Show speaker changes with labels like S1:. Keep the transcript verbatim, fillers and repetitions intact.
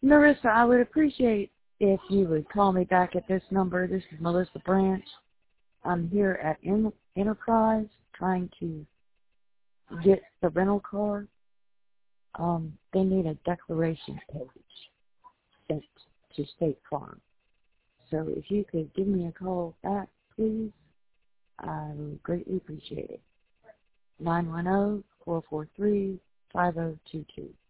S1: Marissa, I would appreciate if you would call me back at this number. This is Melissa Branch. I'm here at En- Enterprise trying to get the rental car. Um, they need a declaration page sent to State Farm. So if you could give me a call back, please, I would greatly appreciate it. nine one zero, four four three, five zero two two.